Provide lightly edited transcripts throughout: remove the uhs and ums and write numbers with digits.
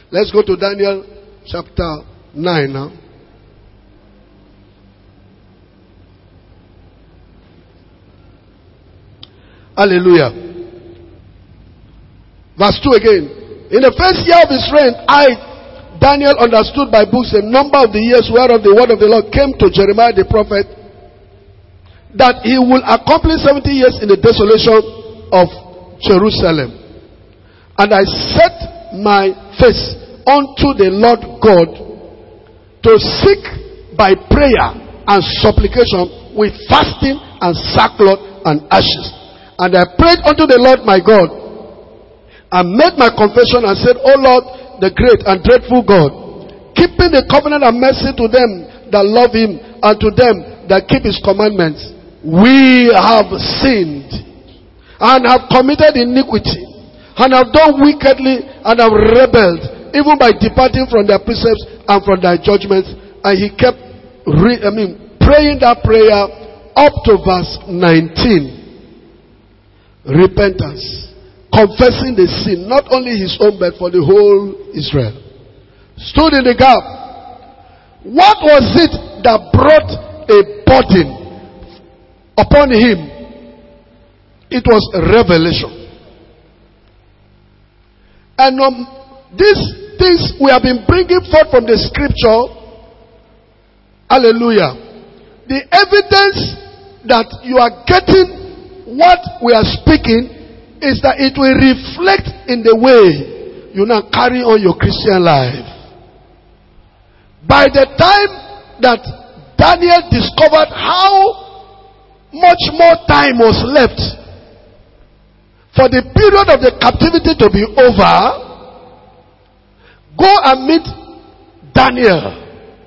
Let's go to Daniel chapter 9 now. Hallelujah. Verse 2 again. In the first year of his reign, I, Daniel, understood by books the number of the years whereof the word of the Lord came to Jeremiah the prophet, that he will accomplish 70 years in the desolation of Jerusalem. And I set my face unto the Lord God to seek by prayer and supplication with fasting and sackcloth and ashes. And I prayed unto the Lord my God, and made my confession and said, O Lord, the great and dreadful God, keeping the covenant and mercy to them that love him, and to them that keep his commandments, we have sinned, and have committed iniquity, and have done wickedly, and have rebelled, even by departing from their precepts and from their judgments. And he kept praying that prayer up to verse 19. Repentance, confessing the sin, not only his own but for the whole Israel. Stood in the gap. What was it that brought a burden upon him? It was a revelation. And these things we have been bringing forth from the scripture. Hallelujah. The evidence that you are getting what we are speaking is that it will reflect in the way you now carry on your Christian life. By the time that Daniel discovered how much more time was left for the period of the captivity to be over, go and meet Daniel.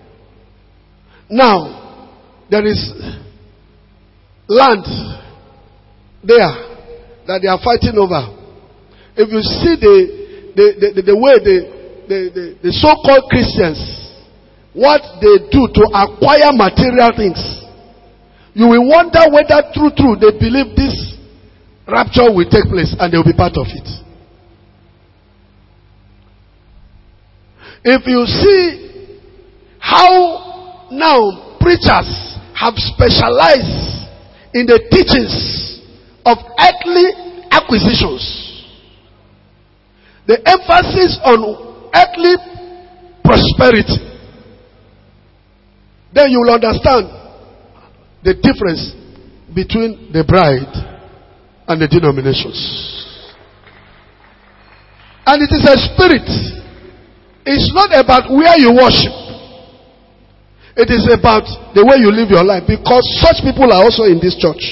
Now, there is land there that they are fighting over. If you see the way the so-called Christians, what they do to acquire material things, you will wonder whether true they believe this rapture will take place and they will be part of it. If you see how now preachers have specialized in the teachings of earthly acquisitions, the emphasis on earthly prosperity, then you will understand the difference between the bride and the denominations. And it is a spirit. It's not about where you worship. It is about the way you live your life, because such people are also in this church.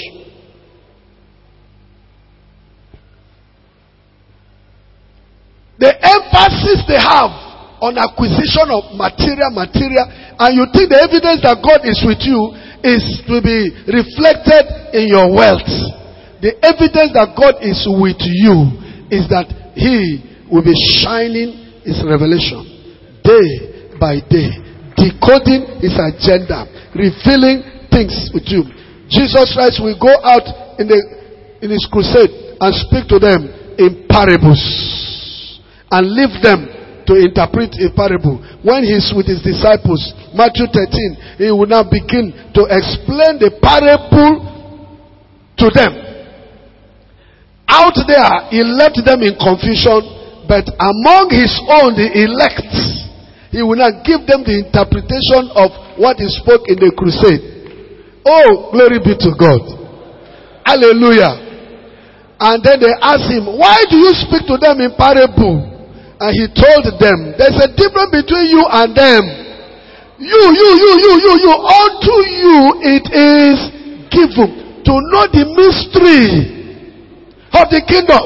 The emphasis they have on acquisition of material, and you think the evidence that God is with you is to be reflected in your wealth. The evidence that God is with you is that He will be shining His revelation day by day, decoding His agenda, revealing things with you. Jesus Christ will go out in His crusade and speak to them in parables and leave them to interpret a parable. When he's with his disciples, Matthew 13, he will now begin to explain the parable to them. Out there, he left them in confusion, but among his own, the elect, he will now give them the interpretation of what he spoke in the crusade. Oh, glory be to God. Hallelujah. And then they asked him, why do you speak to them in parable? And he told them, there's a difference between you and them. You. Unto you it is given to know the mystery of the kingdom.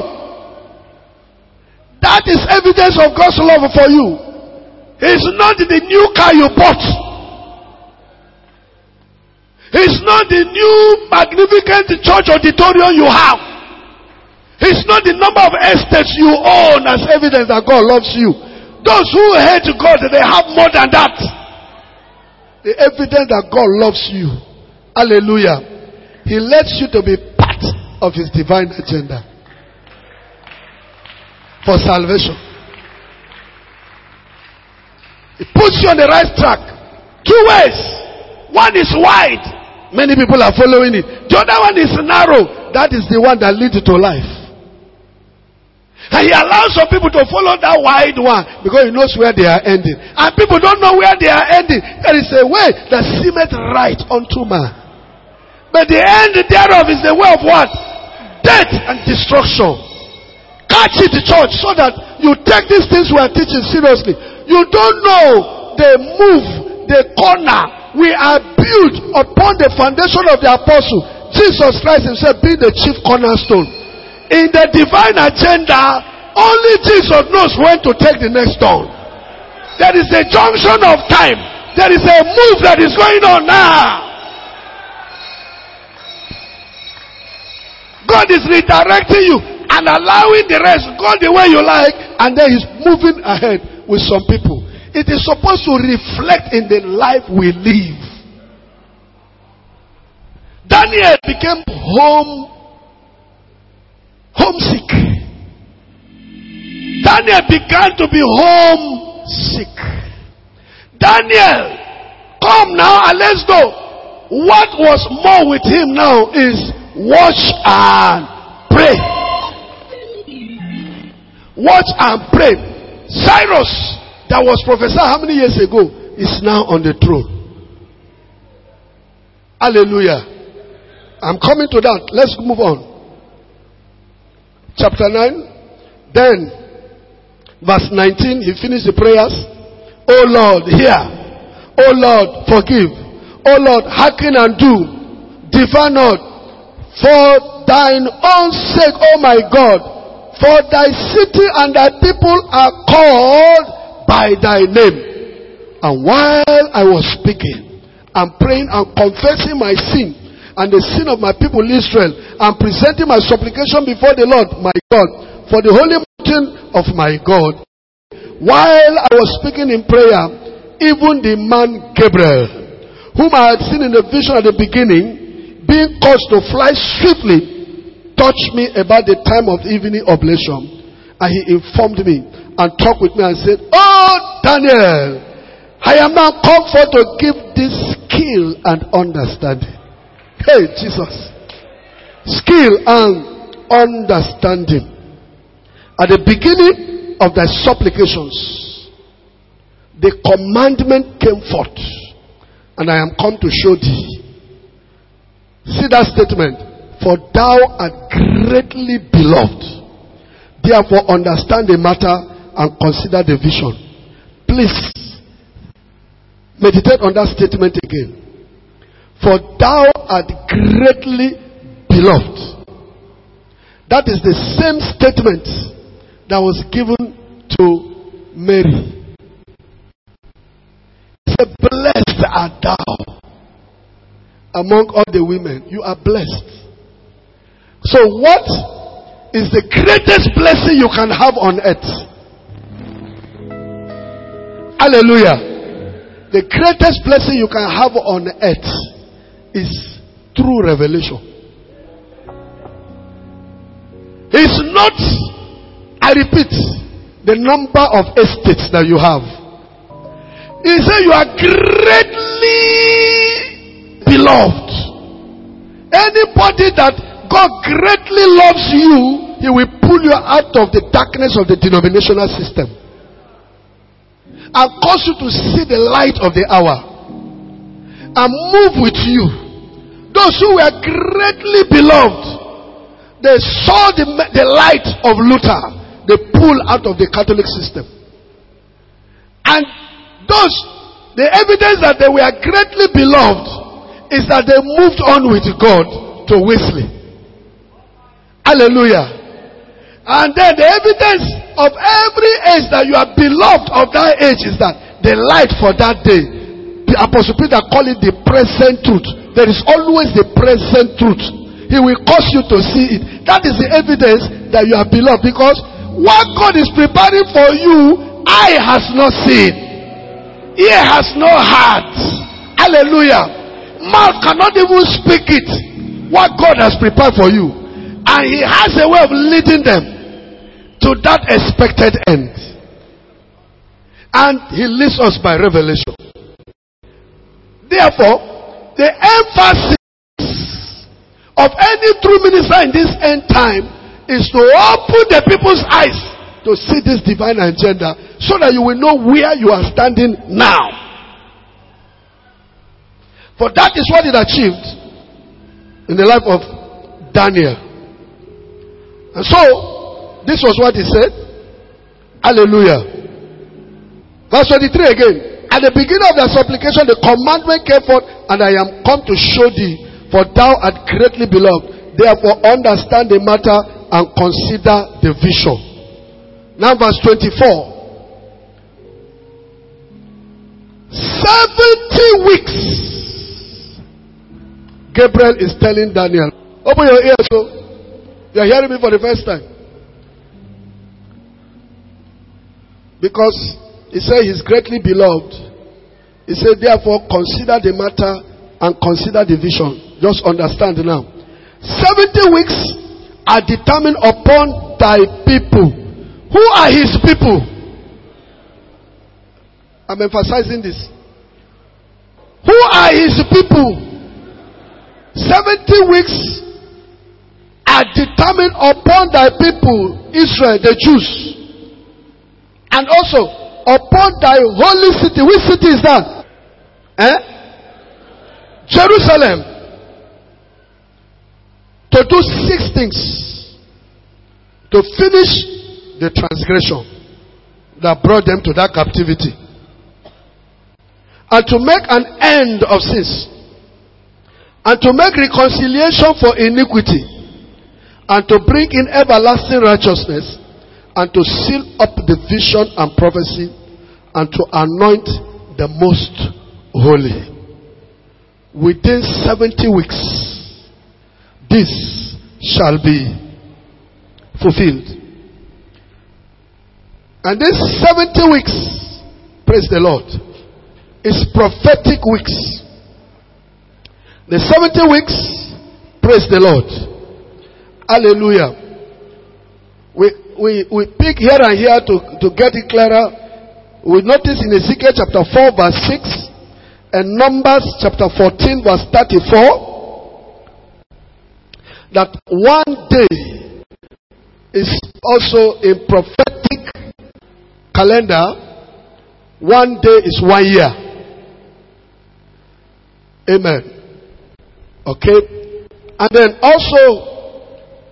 That is evidence of God's love for you. It's not the new car you bought. It's not the new magnificent church auditorium you have. It's not the number of estates you own as evidence that God loves you. Those who hate God, they have more than that. The evidence that God loves you. Hallelujah. He lets you to be part of His divine agenda for salvation. It puts you on the right track. Two ways. One is wide. Many people are following it. The other one is narrow. That is the one that leads to life. And he allows some people to follow that wide one because he knows where they are ending. And people don't know where they are ending. There is a way that seemeth right unto man, but the end thereof is the way of what? Death and destruction. Catch it, church, so that you take these things we are teaching seriously. You don't know the move, the corner. We are built upon the foundation of the apostle. Jesus Christ himself being the chief cornerstone. In the divine agenda, only Jesus knows when to take the next stone. There is a junction of time. There is a move that is going on now. God is redirecting you and allowing the rest go the way you like, and then he's moving ahead with some people. It is supposed to reflect in the life we live. Daniel became homesick. Daniel began to be homesick. Daniel, come now and let's go. What was more with him now is watch and pray. Watch and pray. Cyrus, that was prophesied how many years ago, is now on the throne. Hallelujah. I'm coming to that. Let's move on. Chapter 9. Then, verse 19, he finished the prayers. Oh Lord, hear. Oh Lord, forgive. Oh Lord, hearken and do. Defer not. For thine own sake, oh my God. For thy city and thy people are called by thy name. And while I was speaking and praying and confessing my sin and the sin of my people Israel, and presenting my supplication before the Lord my God for the holy mountain of my God, while I was speaking in prayer, even the man Gabriel, whom I had seen in the vision at the beginning, being caused to fly swiftly, touched me about the time of evening oblation, and he informed me and talked with me and said, oh Daniel, I am now come forth to give this skill and understanding. Hey Jesus. Skill and understanding. At the beginning of thy supplications, the commandment came forth, and I am come to show thee. See that statement. For thou art greatly beloved. Therefore understand the matter and consider the vision. Please meditate on that statement again. For thou art greatly beloved. That is the same statement that was given to Mary. He said, blessed art thou among all the women. You are blessed. So what is the greatest blessing you can have on earth? Hallelujah. The greatest blessing you can have on earth is through revelation. It's not, I repeat, the number of estates that you have. He said you are greatly beloved. Anybody that God greatly loves you, he will pull you out of the darkness of the denominational system and cause you to see the light of the hour and move with you. Those who were greatly beloved, they saw the light of Luther. They pull out of the Catholic system. And the evidence that they were greatly beloved is that they moved on with God to Wesley. Hallelujah. And then the evidence of every age that you are beloved of that age is that the light for that day, the Apostle Peter called it the present truth. There is always the present truth. He will cause you to see it. That is the evidence that you are beloved, because what God is preparing for you, eye has not seen, ear has not heard. Hallelujah. Mouth cannot even speak it. What God has prepared for you. And he has a way of leading them to that expected end. And he leads us by revelation. Therefore, the emphasis of any true minister in this end time is to open the people's eyes to see this divine agenda, so that you will know where you are standing now. For that is what it achieved in the life of Daniel. And so, this was what he said. Hallelujah. Verse 23 again. At the beginning of the supplication, the commandment came forth, and I am come to show thee, for thou art greatly beloved. Therefore, understand the matter and consider the vision. Now, verse 24. 70 weeks. Gabriel is telling Daniel, open your ears, so you are hearing me for the first time. Because he said he's greatly beloved. He said, therefore, consider the matter and consider the vision. Just understand now. 70 weeks are determined upon thy people. Who are his people? I'm emphasizing this. Who are his people? 70 weeks are determined upon thy people, Israel, the Jews. And also upon thy holy city. Which city is that? Jerusalem. To do 6 things. To finish the transgression that brought them to that captivity. And to make an end of sins. And to make reconciliation for iniquity. And to bring in everlasting righteousness. And to seal up the vision and prophecy. And to anoint the most holy. Within 70 weeks, this shall be fulfilled. And this 70 weeks, praise the Lord, is prophetic weeks. The 70 weeks, praise the Lord. Hallelujah. We pick here and here to get it clearer. We notice in Ezekiel chapter 4 verse 6 and Numbers chapter 14 verse 34 that one day is also in prophetic calendar. One day is 1 year. Amen. Okay. And then also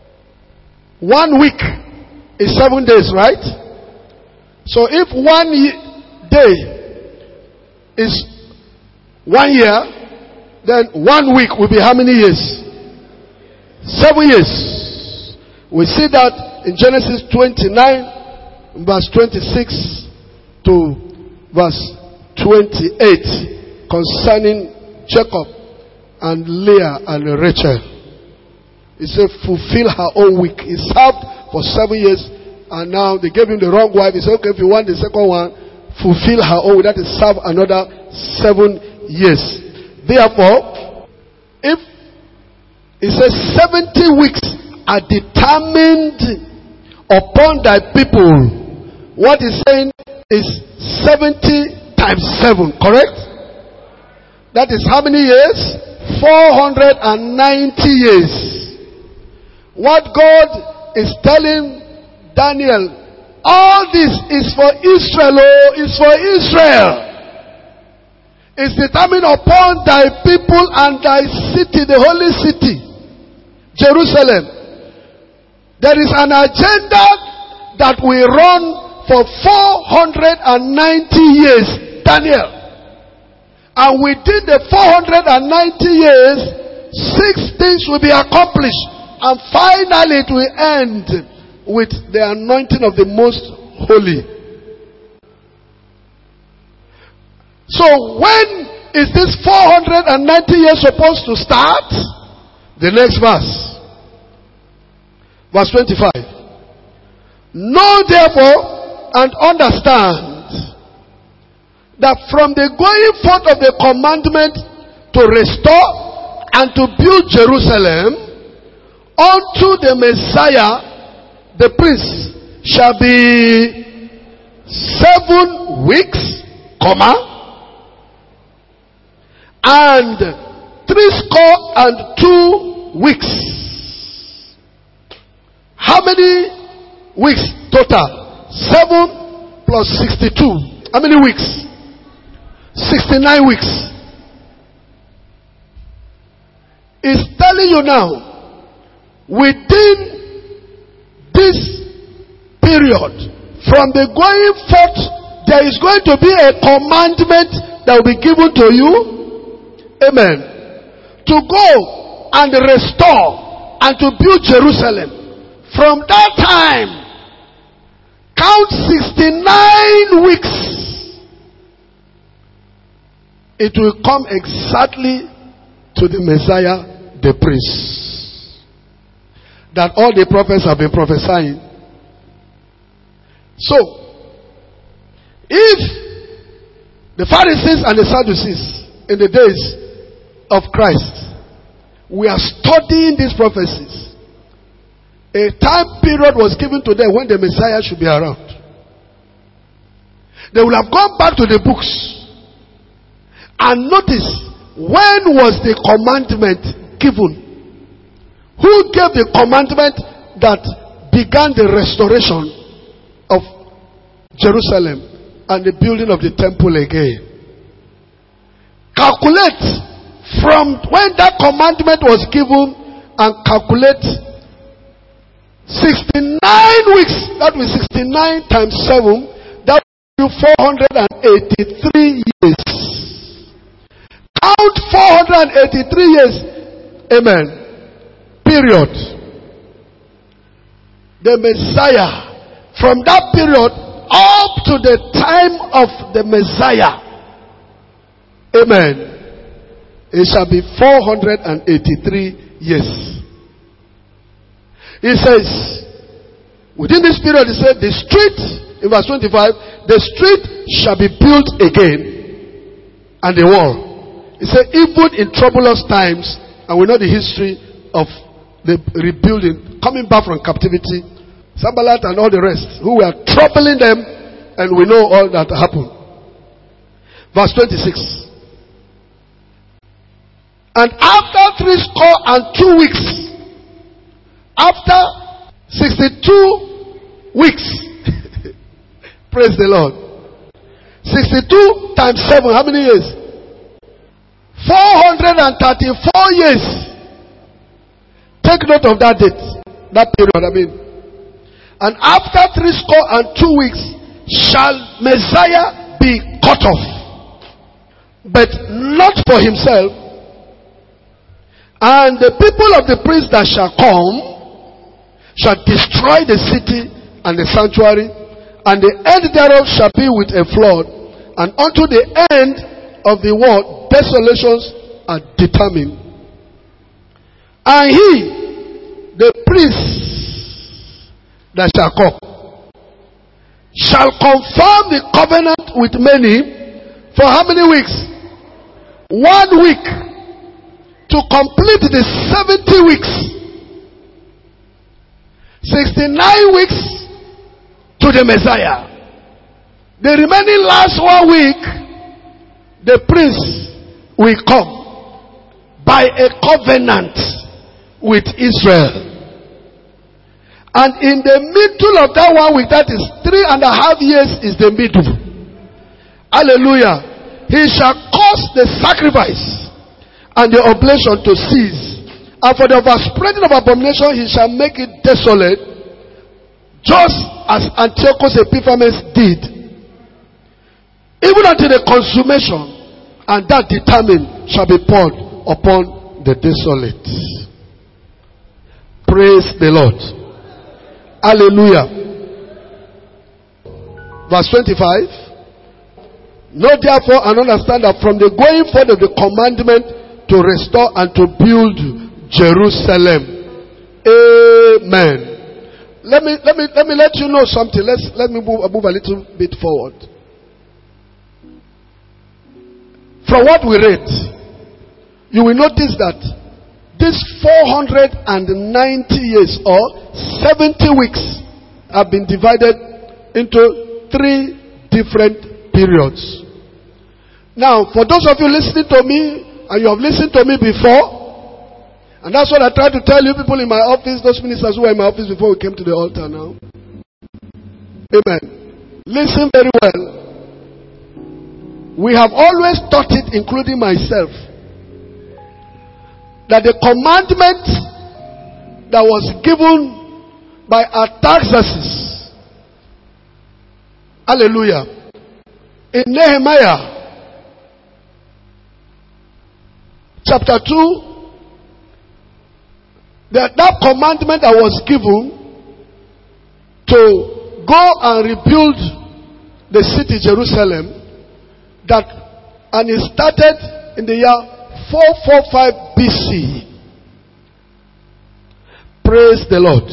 1 week is 7 days, right? So if 1 day is 1 year, then 1 week will be how many years? 7 years. We see that in Genesis 29 verse 26 to verse 28 concerning Jacob and Leah and Rachel. He said fulfill her own week. He served for 7 years, and now they gave him the wrong wife. He said, okay, if you want the second one, fulfill her own. That is serve another 7 years. Therefore, if it says 70 weeks are determined upon thy people, what he's saying is 70 times 7, correct? That is how many years? 490 years. What God is telling Daniel, all this is for Israel, is for Israel. It's determined upon thy people and thy city, the holy city, Jerusalem. There is an agenda that will run for 490 years, Daniel. And within the 490 years, 6 things will be accomplished. And finally it will end with the anointing of the most holy. So when is this 490 years supposed to start? The next verse. Verse 25. Know therefore and understand that from the going forth of the commandment to restore and to build Jerusalem unto the Messiah, the prince shall be 7 weeks, comma, and 62 weeks. How many weeks total? 7 plus 62. How many weeks? 69 weeks. It's telling you now, within this period, from the going forth, there is going to be a commandment that will be given to you. Amen. To go and restore and to build Jerusalem. From that time, count 69 weeks. It will come exactly to the Messiah, the priest, that all the prophets have been prophesying. So, if the Pharisees and the Sadducees in the days of Christ, we are studying these prophecies, a time period was given to them when the Messiah should be around. They will have gone back to the books and notice, when was the commandment given? Who gave the commandment that began the restoration of Jerusalem and the building of the temple again? Calculate from when that commandment was given and calculate 69 weeks. That will be 69 times 7. That will be 483 years. Count 483 years. Amen. Period. The Messiah, from that period up to the time of the Messiah, amen, it shall be 483 years. He says, within this period, he said, the street, in verse 25, the street shall be built again, and the wall. He said, even in troublous times, and we know the history of the rebuilding, coming back from captivity, Sanballat and all the rest, who were troubling them, and we know all that happened. Verse 26. And after 62 weeks, after 62 weeks, praise the Lord, 62 times 7, how many years? 434 years. Take note of that date, that period. And after 62 weeks shall Messiah be cut off, but not for himself. And the people of the prince that shall come shall destroy the city and the sanctuary, and the end thereof shall be with a flood, and unto the end of the world desolations are determined. And he, the priest that shall come, shall confirm the covenant with many for how many weeks? 1 week, to complete the 70 weeks. 69 weeks to the Messiah. The remaining last 1 week, the prince will come by a covenant with Israel. And in the middle of that 1 week, that is 3.5 years, is the middle. Hallelujah. He shall cause the sacrifice and the oblation to cease. And for the overspreading of abomination, he shall make it desolate, just as Antiochus Epiphanes did, even until the consummation, and that determined shall be poured upon the desolate. Praise the Lord. Hallelujah. Verse 25. Know therefore and understand that from the going forth of the commandment to restore and to build Jerusalem. Amen. Let me let you know something. Let me move a little bit forward. From what we read, you will notice that these 490 years or 70 weeks have been divided into 3 different periods. Now, for those of you listening to me, and you have listened to me before, and that's what I try to tell you people in my office, those ministers who were in my office before we came to the altar now. Amen. Listen very well. We have always taught it, including myself, that the commandment that was given by Artaxerxes, hallelujah, in Nehemiah chapter 2, that commandment that was given to go and rebuild the city Jerusalem, and it started in the year 445 BC. Praise the Lord.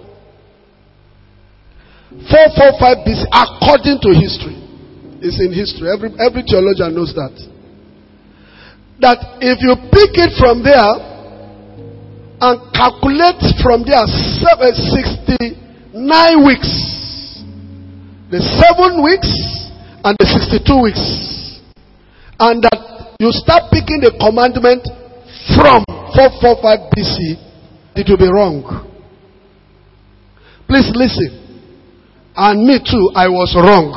445 BC, according to history. It's in history. Every theologian knows that. That if you pick it from there and calculate from there 69 weeks, the 7 weeks and the 62 weeks, and that you start picking the commandment from 445 BC, it will be wrong. Please listen. And me too, I was wrong.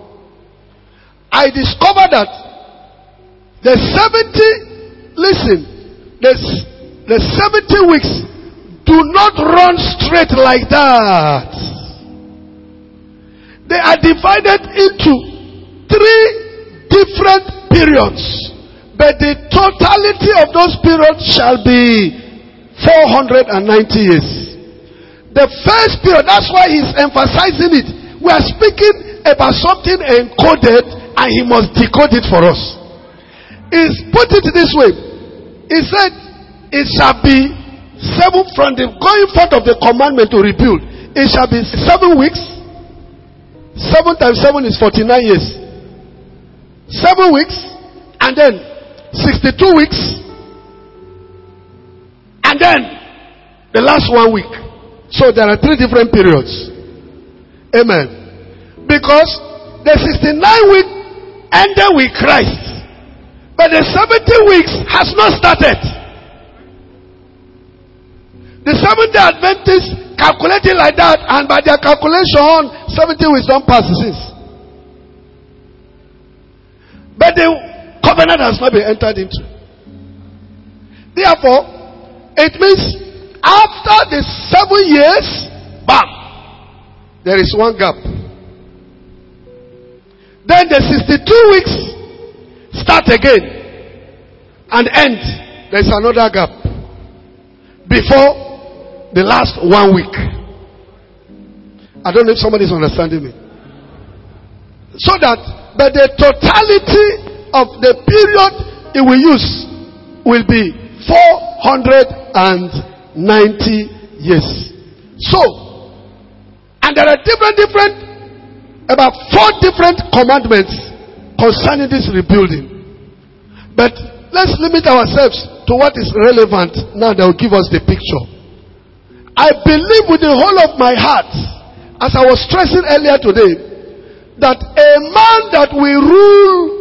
I discovered that the 70 weeks do not run straight like that. They are divided into 3 different periods, but the totality of those periods shall be 490 years. The first period, that's why he's emphasizing it. We are speaking about something encoded, and he must decode it for us. He's put it this way. He said, it shall be 7 from the going forth of the commandment to rebuild. It shall be 7 weeks. 7 times 7 is 49 years. 7 weeks, and then 62 weeks, and then the last 1 week. So there are 3 different periods. Amen. Because the 69 week ended with Christ, but the 70 weeks has not started. The Seventh-day Adventists calculated like that, and by their calculation, 70 weeks don't pass since. But the covenant has not been entered into. Therefore, it means after the 7 years, bam, there is 1 gap. Then the 62 weeks start again and end. There is another gap before the last 1 week. I don't know if somebody is understanding me. So that, but the totality of the period it will use will be 490 years. So, and there are about 4 different commandments concerning this rebuilding. But let's limit ourselves to what is relevant now that will give us the picture. I believe with the whole of my heart, as I was stressing earlier today, that a man that will rule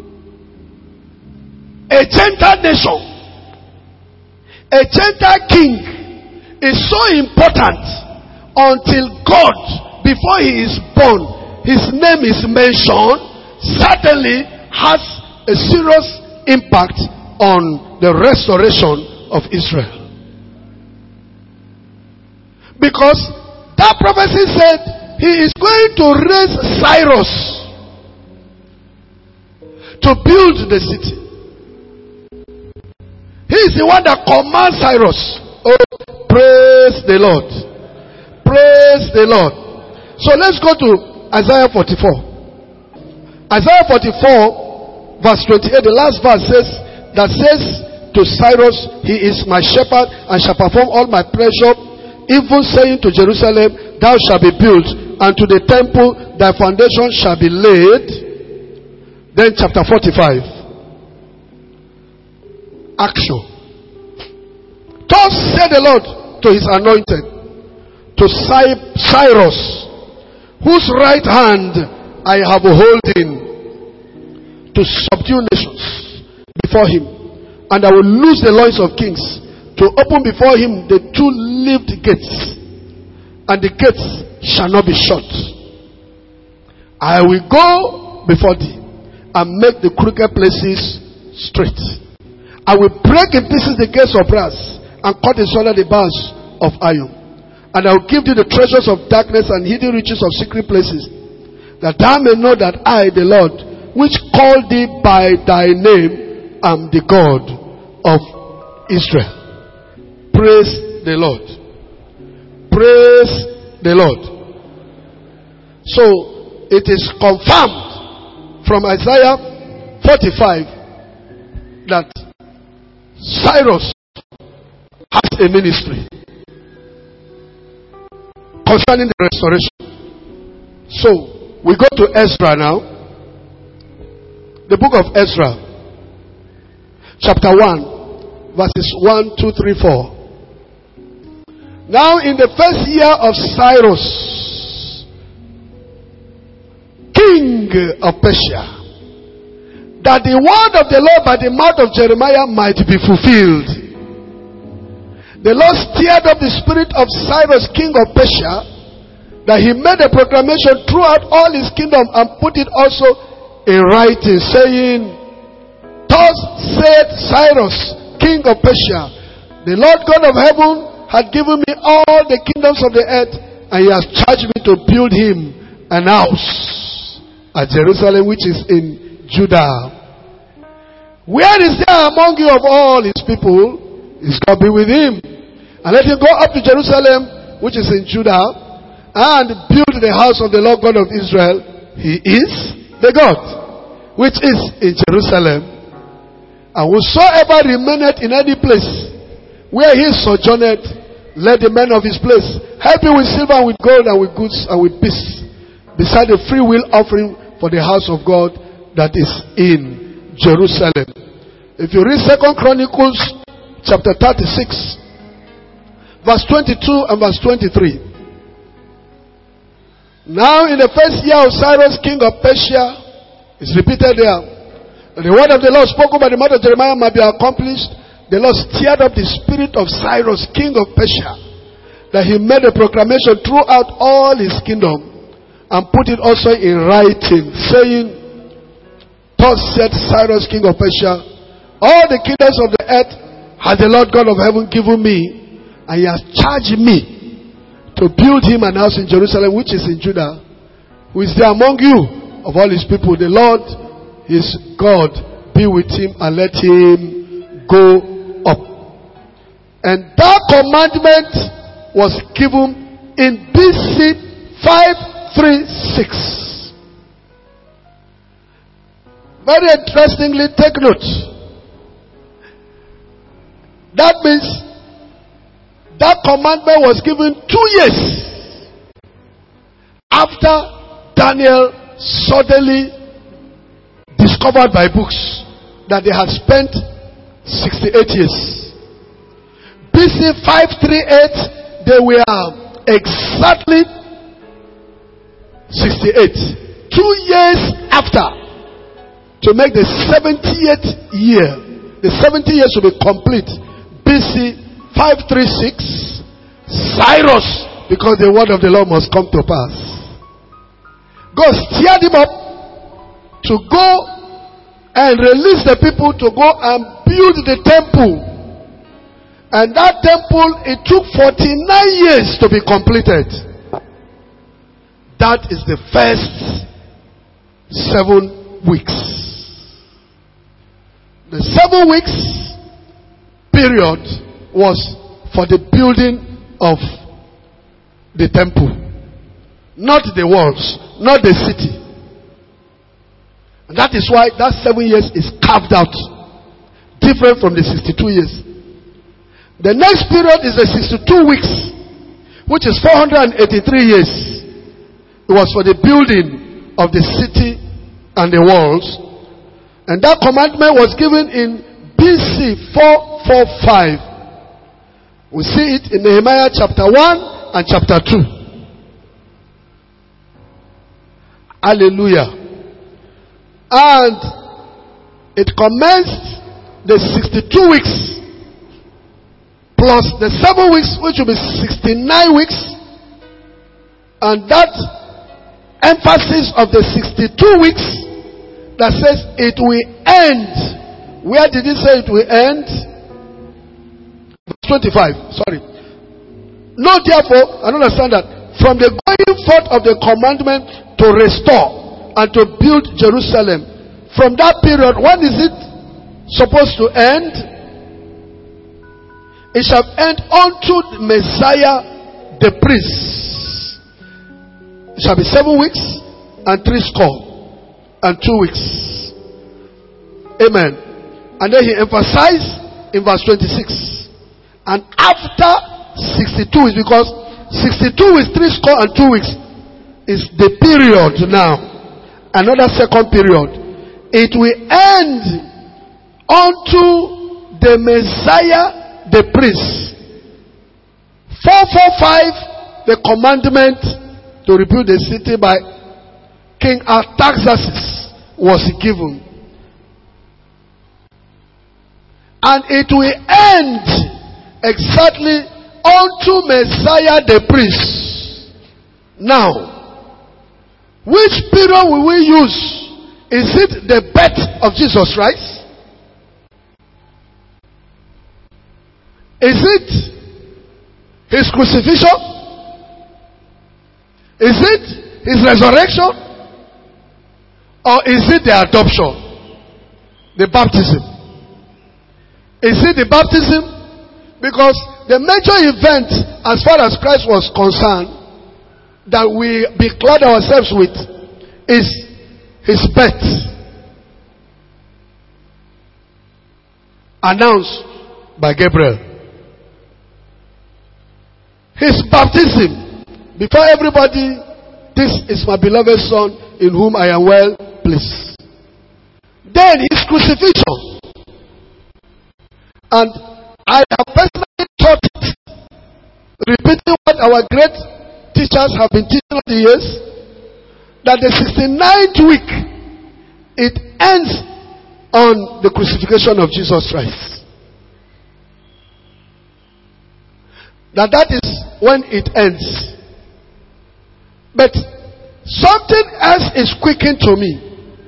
a Gentile nation, a Gentile king, is so important until God, before he is born, his name is mentioned, certainly has a serious impact on the restoration of Israel. Because that prophecy said he is going to raise Cyrus to build the city. He is the one that commands Cyrus. Oh, praise the Lord. Praise the Lord. So let's go to Isaiah 44. Isaiah 44 verse 28, the last verse says to Cyrus, he is my shepherd and shall perform all my pleasure, even saying to Jerusalem, thou shalt be built, and to the temple thy foundation shall be laid. Then chapter 45. Action. Thus said the Lord to his anointed, to Cyrus, whose right hand I have holden to subdue nations before him, and I will loose the loins of kings, to open before him the two-leaved gates, and the gates shall not be shut. I will go before thee, and make the crooked places straight. I will break in pieces the gates of brass, and cut asunder the bars of iron. And I will give thee the treasures of darkness and hidden riches of secret places, that thou may know that I, the Lord, which called thee by thy name, am the God of Israel. Praise the Lord. Praise the Lord. So, it is confirmed from Isaiah 45 that Cyrus has a ministry concerning the restoration. So, we go to Ezra now. The book of Ezra, chapter 1, verses 1, 2, 3, 4. Now in the first year of Cyrus, king of Persia, that the word of the Lord by the mouth of Jeremiah might be fulfilled, the Lord stirred up the spirit of Cyrus, king of Persia, that he made a proclamation throughout all his kingdom, and put it also in writing, saying, Thus said Cyrus, king of Persia, the Lord God of heaven had given me all the kingdoms of the earth, and he has charged me to build him an house at Jerusalem, which is in Judah. Where is there among you of all his people? Is God be with him, and let him go up to Jerusalem, which is in Judah, and build the house of the Lord God of Israel. He is the God which is in Jerusalem. And whosoever remaineth in any place where he sojourned, let the men of his place help him with silver and with gold and with goods and with beasts, beside the free will offering for the house of God that is in Jerusalem. If you read 2 Chronicles chapter 36, verse 22 and verse 23. Now in the first year of Cyrus, king of Persia, it's repeated there, the word of the Lord spoken by the mouth of Jeremiah might be accomplished. The Lord stirred up the spirit of Cyrus, king of Persia, that he made a proclamation throughout all his kingdom, and put it also in writing, saying, Thus said Cyrus, king of Persia, all the kingdoms of the earth has the Lord God of heaven given me, and he has charged me to build him an house in Jerusalem, which is in Judah. Who is there among you of all his people? The Lord, his God, be with him, and let him go up. And that commandment was given in BC 536. Very interestingly, take note. That means that commandment was given 2 years after Daniel suddenly discovered by books that they had spent 68 years. BC 538, they were exactly 68. 2 years after, to make the 70th year. The 70 years will be complete. BC 536, Cyrus, because the word of the Lord must come to pass. God stirred him up to go and release the people to go and build the temple. And that temple, it took 49 years to be completed. That is the first 7 weeks. The 7 weeks period was for the building of the temple, not the walls, not the city. And that is why that 7 years is carved out, different from the 62 years. The next period is the 62 weeks, which is 483 years. It was for the building of the city and the walls. And that commandment was given in BC 445. We see it in Nehemiah chapter 1 and chapter 2. Hallelujah. And it commenced the 62 weeks plus the 7 weeks, which will be 69 weeks. And that emphasis of the 62 weeks that says it will end. Where did it say it will end? Verse 25. Sorry. No, therefore, I don't understand that. From the going forth of the commandment to restore and to build Jerusalem, from that period, when is it supposed to end? It shall end unto the Messiah the priest. It shall be 7 weeks and 60 and 2 weeks. Amen. And then he emphasized in verse 26. And after 62 weeks, because 62 weeks, 60 and 2 weeks is the period now. Another second period. It will end unto the Messiah the priest. 445, the commandment to rebuild the city by King Artaxerxes was given. And it will end exactly unto Messiah the priest. Now, which period will we use? Is it the birth of Jesus Christ? Is it his crucifixion? Is it his resurrection? Or is it the adoption? The baptism? Is it the baptism? Because the major event as far as Christ was concerned that we beclothe ourselves with is his birth, announced by Gabriel. His baptism, before everybody, this is my beloved Son in whom I am well pleased. Then his crucifixion. And I have personally taught it, repeating what our great teachers have been teaching over the years, that the 69th week, it ends on the crucifixion of Jesus Christ. That is when it ends. But something else is quickened to me.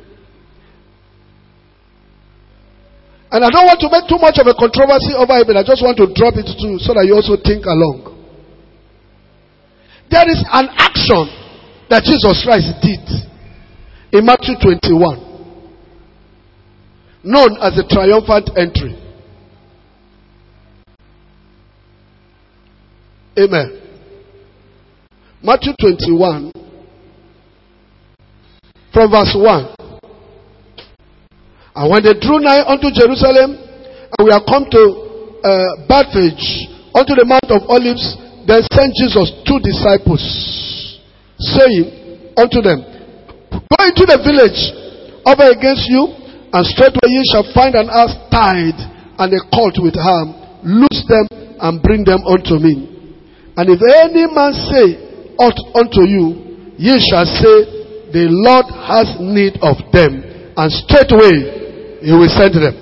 And I don't want to make too much of a controversy over it, but I just want to drop it too so that you also think along. There is an action that Jesus Christ did in Matthew 21, known as the triumphant entry. Amen. Matthew 21, from verse 1. And when they drew nigh unto Jerusalem, and we are come to Bethphage, unto the Mount of Olives, then sent Jesus 2 disciples, saying unto them, go into the village over against you, and straightway ye shall find an ass tied, and a colt with her. Loose them, and bring them unto me. And if any man say aught unto you, ye shall say, the Lord has need of them, and straightway he will send them.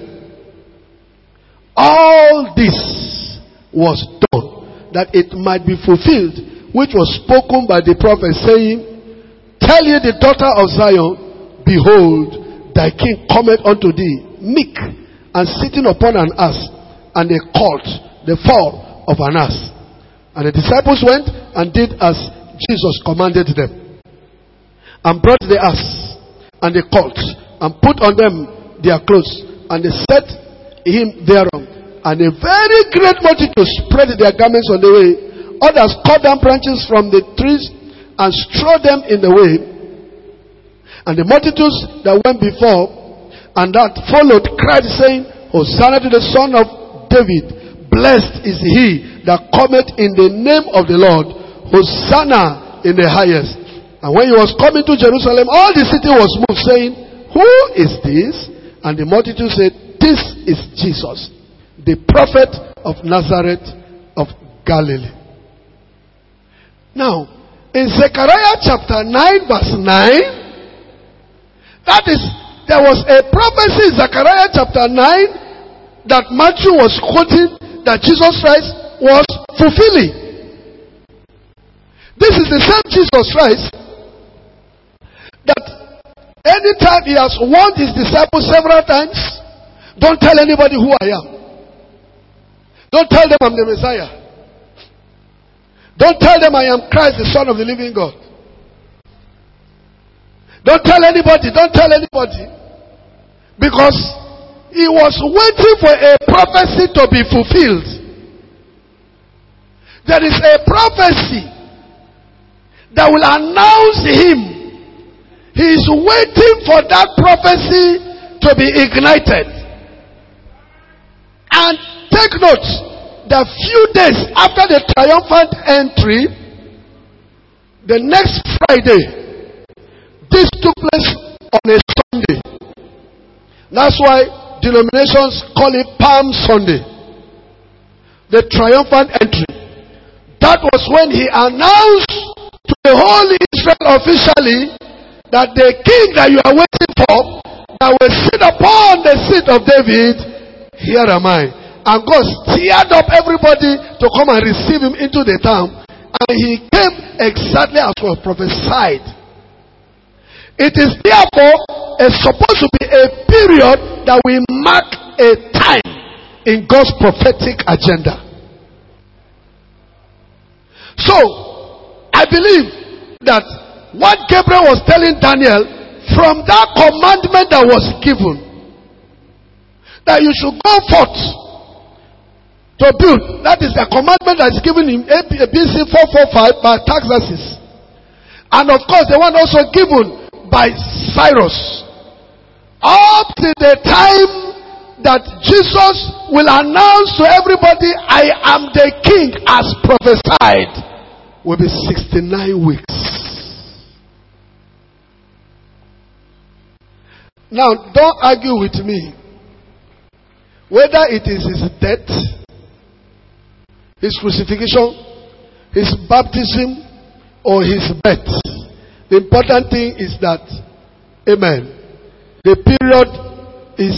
All this was done, that it might be fulfilled, which was spoken by the prophet, saying, tell ye the daughter of Zion, behold, thy king cometh unto thee, meek, and sitting upon an ass, and a colt, the foal of an ass. And the disciples went and did as Jesus commanded them, and brought the ass and the colt, and put on them their clothes, and they set him thereon. And a very great multitude spread their garments on the way. Others cut down branches from the trees and strewed them in the way. And the multitudes that went before and that followed cried, saying, Hosanna to the Son of David. Blessed is he that cometh in the name of the Lord. Hosanna in the highest. And when he was coming to Jerusalem, all the city was moved, saying, who is this? And the multitude said, this is Jesus, the prophet of Nazareth of Galilee. Now, in Zechariah chapter 9 verse 9, That is, there was a prophecy in Zechariah chapter 9 that Matthew was quoting that Jesus Christ was fulfilling. This is the same Jesus Christ that anytime he has warned his disciples several times, don't tell anybody who I am. Don't tell them I'm the Messiah. Don't tell them I am Christ, the Son of the living God. Don't tell anybody. Don't tell anybody. Because he was waiting for a prophecy to be fulfilled. There is a prophecy that will announce him. He is waiting for that prophecy to be ignited. And take note, the few days after the triumphant entry, the next Friday, this took place on a Sunday. That's why denominations call it Palm Sunday. The triumphant entry. That was when he announced to the whole Israel officially that the king that you are waiting for, that will sit upon the seat of David, here am I. And God stirred up everybody to come and receive him into the town. And he came exactly as was prophesied. It is therefore supposed to be a period that will mark a time in God's prophetic agenda. So, I believe that what Gabriel was telling Daniel, from that commandment that was given, that you should go forth to build, that is the commandment that is given in BC 445 by Artaxerxes. And of course, the one also given by Cyrus, up to the time that Jesus will announce to everybody, I am the king as prophesied, will be 69 weeks. Now, don't argue with me whether it is his death, his crucifixion, his baptism, or his birth. The important thing is that, amen, the period is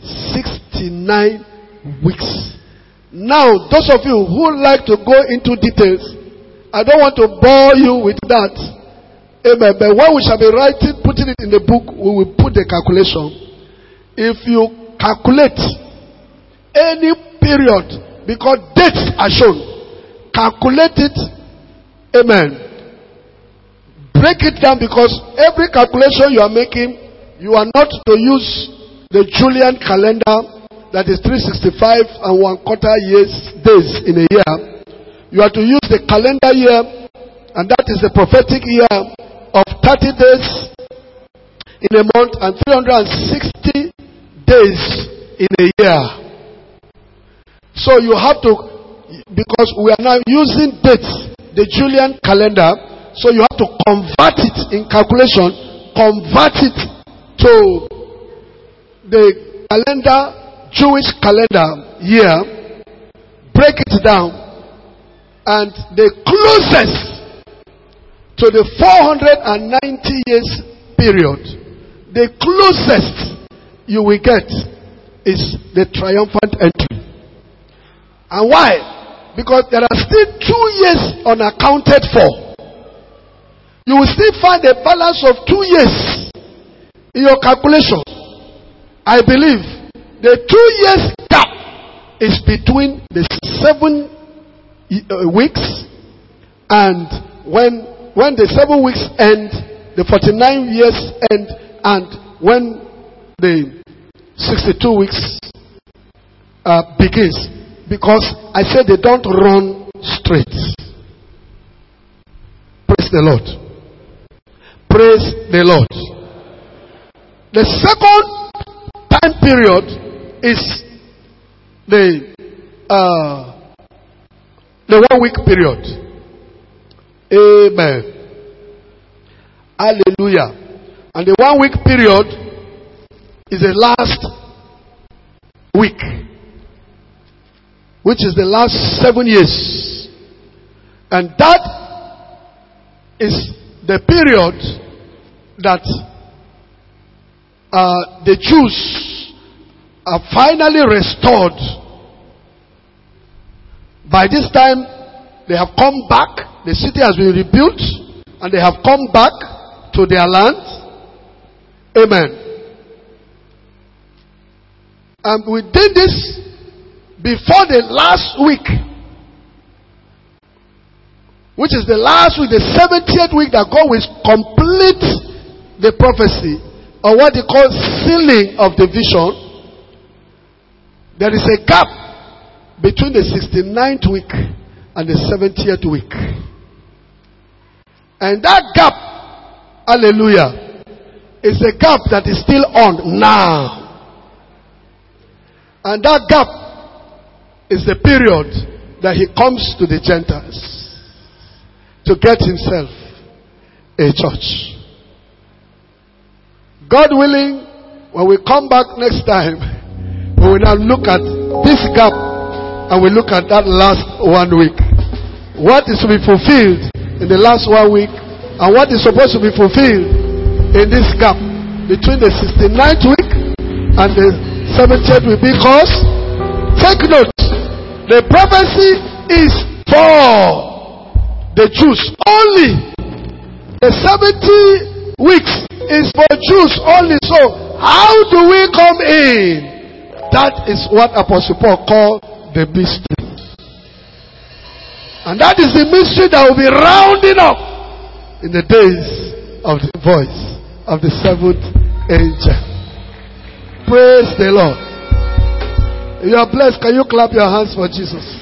69 weeks. Now, those of you who like to go into details, I don't want to bore you with that. Amen. But when we shall be putting it in the book, we will put the calculation. If you calculate any period, because dates are shown, calculate it, amen. Break it down, because every calculation you are making, you are not to use the Julian calendar, that is 365 and 1/4 days in a year. You are to use the calendar year, and that is the prophetic year of 30 days in a month and 360 days in a year. So you have to, because we are now using dates, the Julian calendar, so you have to convert it in calculation, convert it to the calendar, Jewish calendar year, break it down, and the closest to the 490 years period, the closest you will get is the triumphant entry. And why? Because there are still 2 years unaccounted for. You will still find a balance of 2 years in your calculation. I believe the 2 years gap is between the 7 weeks and when the 7 weeks end, the 49 years end, and when the 62 weeks begins. Because I said they don't run straight. Praise the Lord. Praise the Lord. The second time period is the 1 week period. Amen. Hallelujah. And the 1 week period is the last week, which is the last 7 years. And that is the period that the Jews are finally restored. By this time, they have come back. The city has been rebuilt, and they have come back to their land. Amen. And we did this before the last week, which is the last week, the 70th week, that God will complete the prophecy, or what they call sealing of the vision. There is a gap between the 69th week and the 70th week. And that gap, hallelujah, is a gap that is still on now. And that gap is the period that he comes to the Gentiles to get himself a church. God willing, when we come back next time, we will now look at this gap and we look at that last 1 week. What is to be fulfilled in the last 1 week and what is supposed to be fulfilled in this gap between the 69th week and the 70th week. Because, take note, the prophecy is for the Jews only. The 70 weeks is for Jews only. So, how do we come in? That is what Apostle Paul called the mystery. And that is the mystery that will be rounding up in the days of the voice of the seventh angel. Praise the Lord. If you are blessed, can you clap your hands for Jesus?